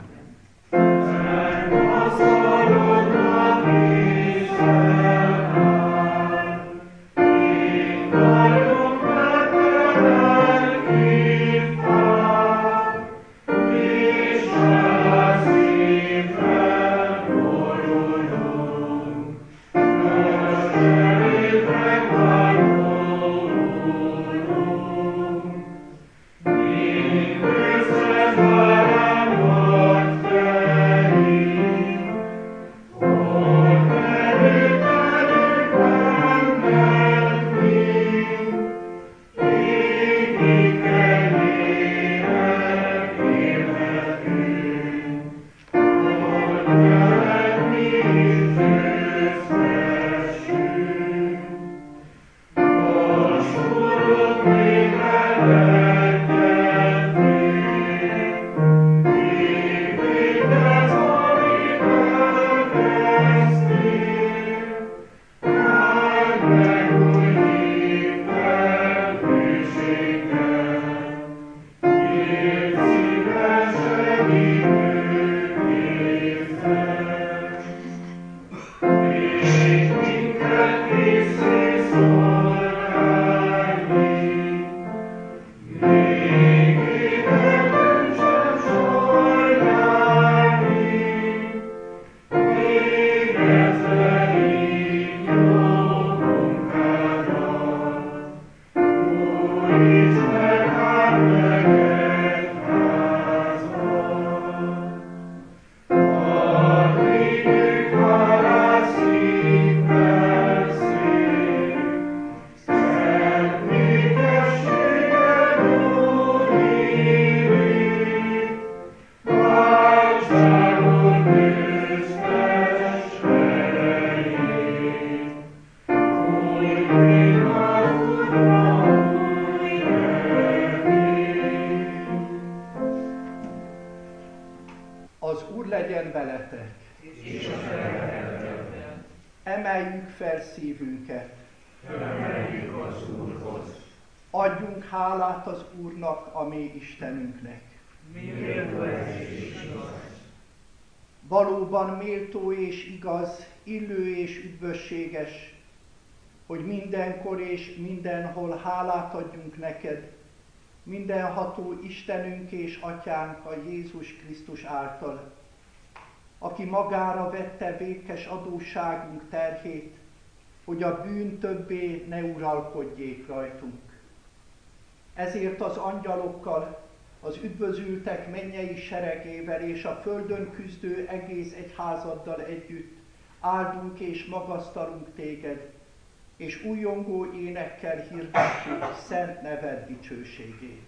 Emeljük fel szívünket. Emeljük az Úrhoz. Adjunk hálát az Úrnak, a mi Istenünknek. Méltó ez és igaz. Valóban méltó és igaz, illő és üdvösséges, hogy mindenkor és mindenhol hálát adjunk neked, mindenható Istenünk és Atyánk a Jézus Krisztus által, aki magára vette vétkes adósságunk terhét, hogy a bűn többé ne uralkodjék rajtunk. Ezért az angyalokkal, az üdvözültek mennyei seregével és a földön küzdő egész egyházaddal együtt áldunk és magasztalunk téged, és újongó énekkel hirdetjük szent neved dicsőségét.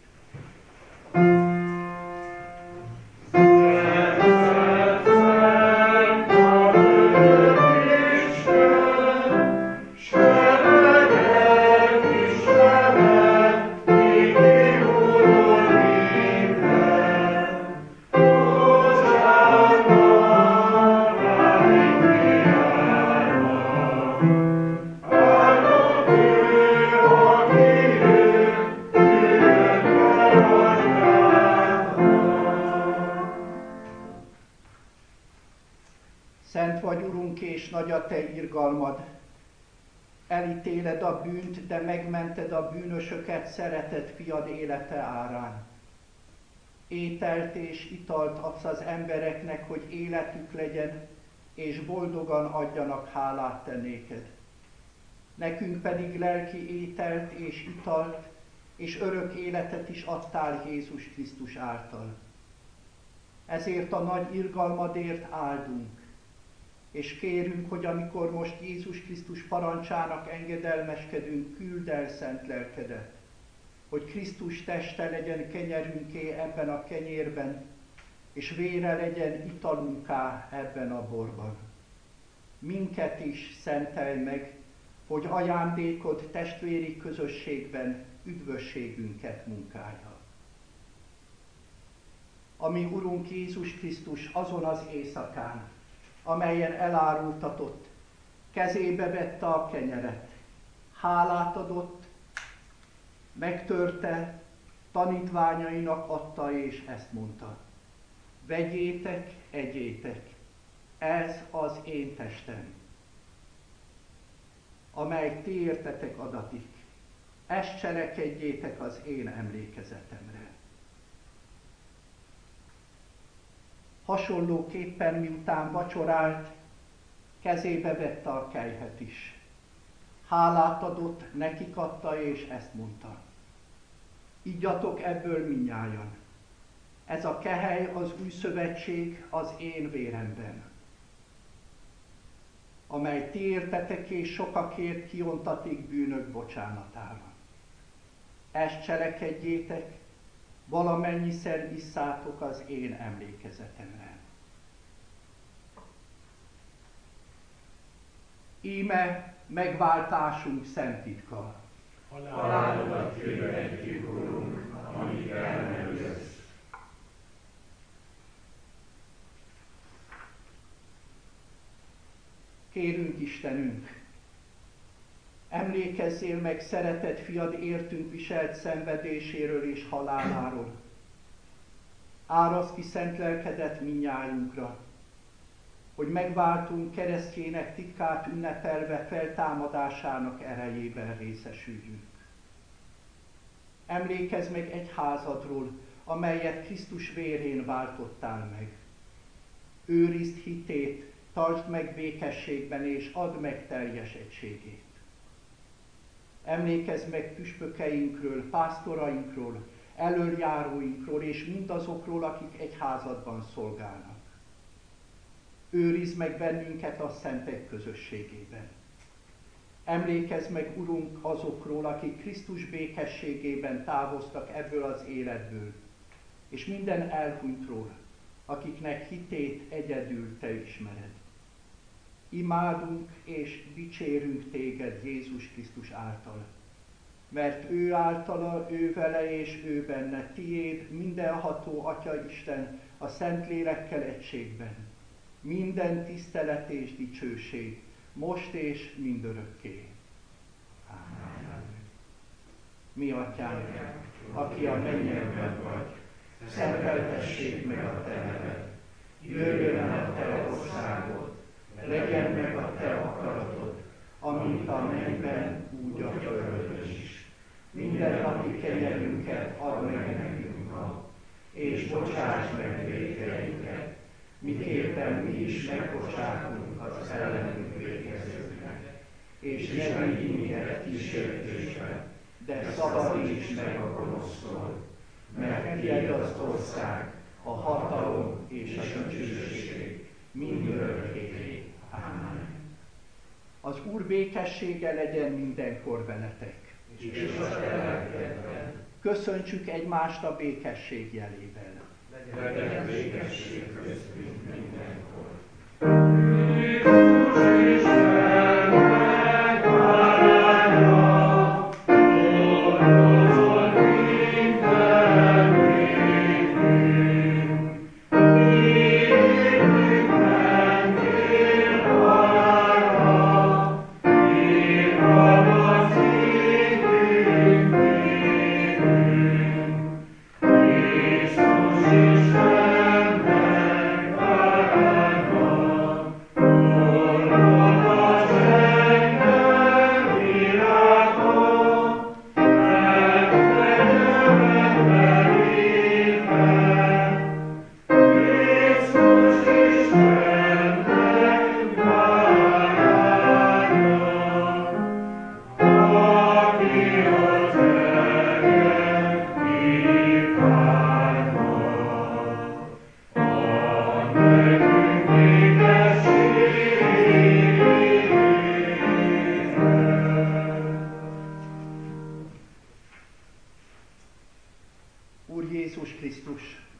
Nagy a te irgalmad, elítéled a bűnt, de megmented a bűnösöket szeretett fiad élete árán. Ételt és italt adsz az embereknek, hogy életük legyen, és boldogan adjanak hálát te néked. Nekünk pedig lelki ételt és italt, és örök életet is adtál Jézus Krisztus által. Ezért a nagy irgalmadért áldunk, és kérünk, hogy amikor most Jézus Krisztus parancsának engedelmeskedünk, küld el szent lelkedet, hogy Krisztus teste legyen kenyerünké ebben a kenyérben, és vére legyen italunká ebben a borban. Minket is szentelj meg, hogy ajándékod testvéri közösségben üdvösségünket munkálja. Ami Urunk Jézus Krisztus azon az éjszakán, amelyen elárultatott, kezébe vette a kenyeret, hálát adott, megtörte, tanítványainak adta, és ezt mondta: vegyétek, egyétek, ez az én testem, amely ti értetek adatik, ezt cselekedjétek az én emlékezetemre. Hasonlóképpen, miután vacsorált, kezébe vette a kelyhet is. Hálát adott, nekik adta, és ezt mondta: igyatok ebből mindnyájan. Ez a kehely az új szövetség az én véremben, amely ti értetek és sokakért kiontatik bűnök bocsánatára. Ezt cselekedjétek, valamennyiszer isszátok az én emlékezetemre. Íme megváltásunk szent titka. Halálodat hirdetjük, Urunk, amíg el nem jössz. Kérünk Istenünk, emlékezzél meg szeretett fiad értünk viselt szenvedéséről és haláláról. Áraszd ki szent lelkedet mindnyájunkra, hogy megváltunk keresztjének titkát ünnepelve feltámadásának erejében részesüljünk. Emlékezz meg egyházadról, amelyet Krisztus vérén váltottál meg. Őrizd hitét, tartsd meg békességben, és add meg teljes egységét. Emlékezz meg püspökeinkről, pásztorainkról, elöljáróinkról, és mindazokról, akik egyházadban szolgálnak. Őrizd meg bennünket a szentek közösségében. Emlékezz meg, Urunk, azokról, akik Krisztus békességében távoztak ebből az életből, és minden elhunytról, akiknek hitét egyedül te ismered. Imádunk és dicsérünk téged Jézus Krisztus által, mert ő általa, ő vele és ő benne, tiéd, mindenható Atya Isten, a Szentlélekkel egységben, minden tisztelet és dicsőség, most és mindörökké. Ámen. Mi atyánk, aki a mennyekben vagy, szenteltessék meg a te neved. Jöjjön el a te országod, legyen meg a te akaratod, amint a mennyben, úgy a földön is. Mindennapi kenyerünket add meg nekünk ma, és bocsáss meg vétkeinket, miképpen mi is megbocsátunk az ellenünk vétkezőknek. És ne vigy minket kísértésbe, de szabadíts meg a gonosztól, mert tiéd az ország, a hatalom és a dicsőség mindörökké. Ámen. Az Úr békessége legyen mindenkor veletek. És a te lelkedben. Köszöntsük egymást a békesség jelével. Legyen békesség köztünk mindenkor. Úr Jézus Krisztus,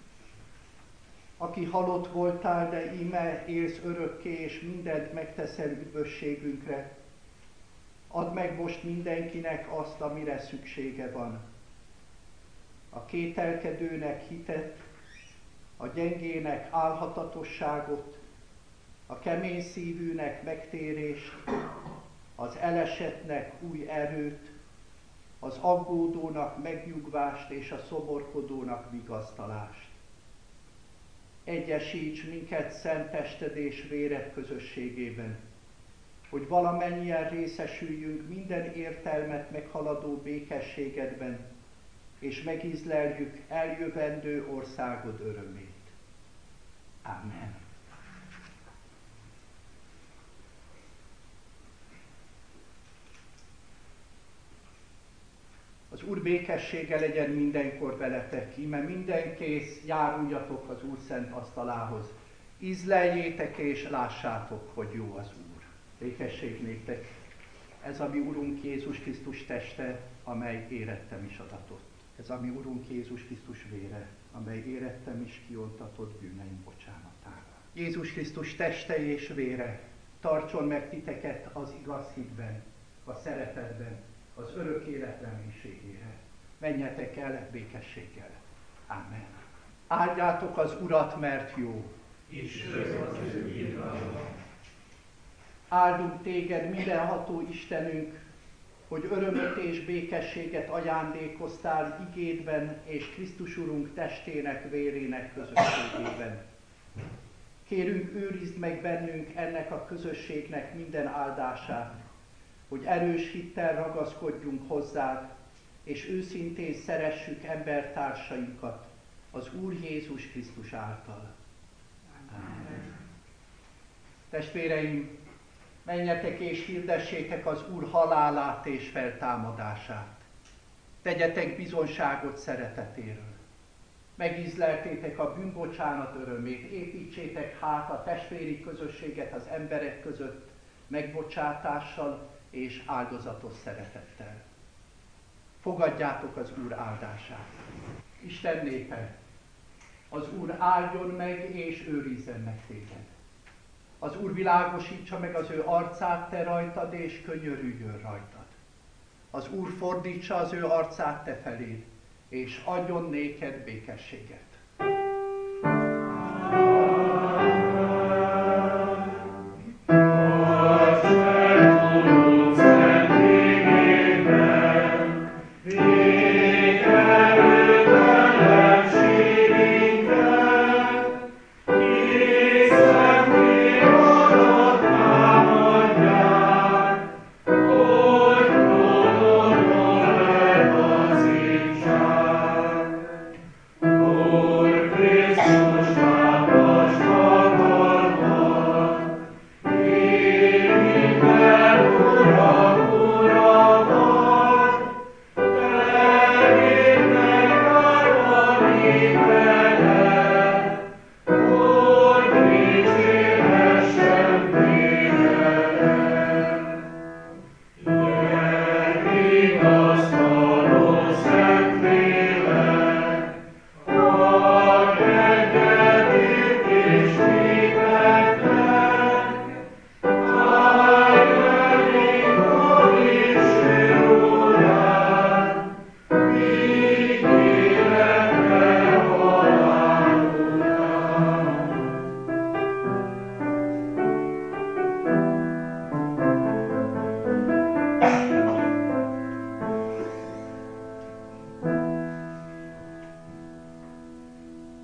aki halott voltál, de íme élsz örökké, és mindent megteszel üdvösségünkre, add meg most mindenkinek azt, amire szüksége van. A kételkedőnek hitet, a gyengének álhatatosságot, a kemény szívűnek megtérést, az elesettnek új erőt, az aggódónak megnyugvást és a szomorkodónak vigasztalást. Egyesíts minket szent tested és véred közösségében, hogy valamennyien részesüljünk minden értelmet meghaladó békességedben, és megízleljük eljövendő országod örömét. Amen. Az Úr békessége legyen mindenkor veletek, íme minden kész, járuljatok az Úr szent asztalához. Ízleljétek és lássátok, hogy jó az Úr. Békesség néktek. Ez a mi Urunk Jézus Krisztus teste, amely érettem is adatott. Ez a mi Urunk Jézus Krisztus vére, amely érettem is kiontatott bűneim bocsánatára. Jézus Krisztus teste és vére tartson meg titeket az igaz hitben, a szeretetben, az örök élet reménységére. Menjetek el békességgel. Amen. Áldjátok az Urat, mert jó. Isten az ő irgalma. Áldunk téged, mindenható Istenünk, hogy örömöt és békességet ajándékoztál igédben és Krisztus Urunk testének, vérének közösségében. Kérünk, őrizd meg bennünk ennek a közösségnek minden áldását, hogy erős hittel ragaszkodjunk hozzád, és őszintén szeressük embertársainkat az Úr Jézus Krisztus által. Amen. Testvéreim, menjetek és hirdessétek az Úr halálát és feltámadását. Tegyetek bizonságot szeretetéről. Megízleltétek a bűnbocsánat örömét, építsétek hát a testvéri közösséget az emberek között megbocsátással és áldozatos szeretettel. Fogadjátok az Úr áldását. Isten népe, az Úr áldjon meg és őrizzen meg téged. Az Úr világosítsa meg az ő arcát te rajtad, és könyörüljön rajtad. Az Úr fordítsa az ő arcát te feléd, és adjon néked békességet.